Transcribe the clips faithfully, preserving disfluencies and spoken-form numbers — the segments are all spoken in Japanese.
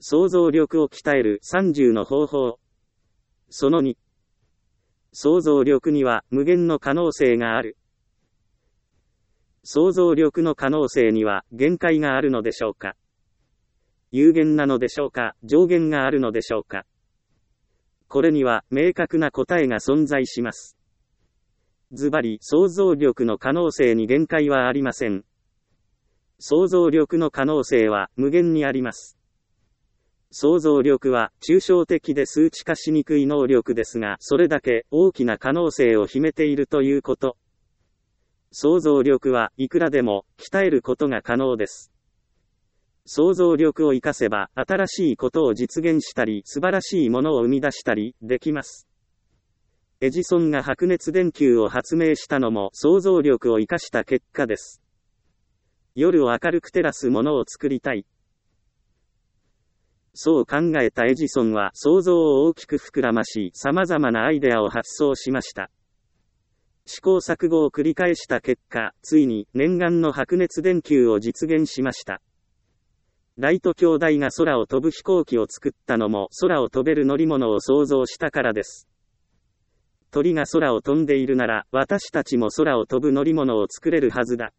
想像力を鍛えるさんじゅうの方法。そのに。想像力には無限の可能性がある。想像力の可能性には限界があるのでしょうか。有限なのでしょうか、上限があるのでしょうか。これには明確な答えが存在します。ズバリ、想像力の可能性に限界はありません。想像力の可能性は無限にあります。想像力は抽象的で数値化しにくい能力ですが、それだけ大きな可能性を秘めているということ。想像力はいくらでも鍛えることが可能です。想像力を活かせば新しいことを実現したり、素晴らしいものを生み出したりできます。エジソンが白熱電球を発明したのも想像力を活かした結果です。夜を明るく照らすものを作りたい。そう考えたエジソンは想像を大きく膨らまし、様々なアイデアを発想しました。試行錯誤を繰り返した結果、ついに念願の白熱電球を実現しました。ライト兄弟が空を飛ぶ飛行機を作ったのも空を飛べる乗り物を想像したからです。鳥が空を飛んでいるなら、私たちも空を飛ぶ乗り物を作れるはずだ。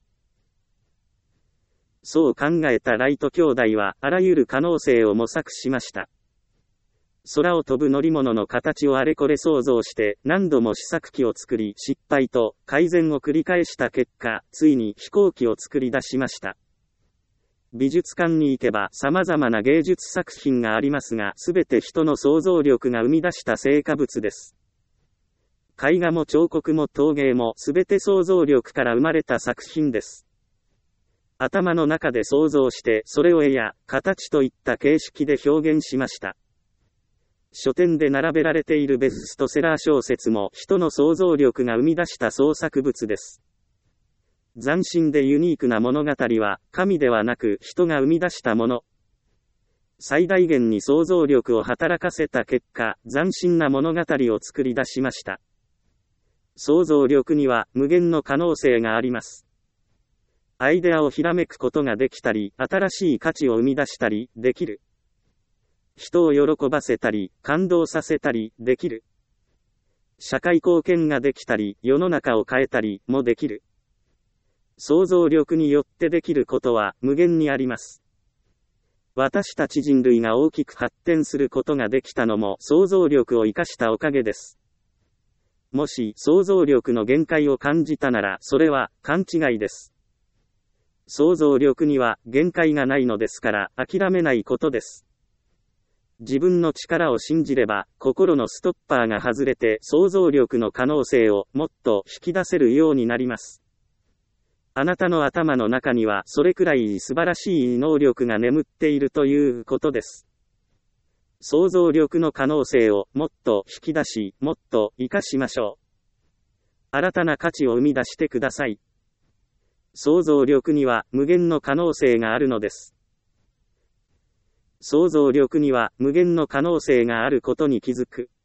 そう考えたライト兄弟は、あらゆる可能性を模索しました。空を飛ぶ乗り物の形をあれこれ想像して、何度も試作機を作り、失敗と改善を繰り返した結果、ついに飛行機を作り出しました。美術館に行けば様々な芸術作品がありますが、すべて人の想像力が生み出した成果物です。絵画も彫刻も陶芸もすべて想像力から生まれた作品です。頭の中で想像して、それを絵や形といった形式で表現しました。書店で並べられているベストセラー小説も人の想像力が生み出した創作物です。斬新でユニークな物語は、神ではなく人が生み出したもの。最大限に想像力を働かせた結果、斬新な物語を作り出しました。想像力には無限の可能性があります。アイデアをひらめくことができたり、新しい価値を生み出したりできる。人を喜ばせたり、感動させたりできる。社会貢献ができたり、世の中を変えたりもできる。想像力によってできることは無限にあります。私たち人類が大きく発展することができたのも想像力を生かしたおかげです。もし想像力の限界を感じたなら、それは勘違いです。想像力には限界がないのですから諦めないことです。自分の力を信じれば心のストッパーが外れて想像力の可能性をもっと引き出せるようになります。あなたの頭の中にはそれくらい素晴らしい能力が眠っているということです。想像力の可能性をもっと引き出し、もっと活かしましょう。新たな価値を生み出してください。想像力には無限の可能性があるのです。想像力には無限の可能性があることに気づく。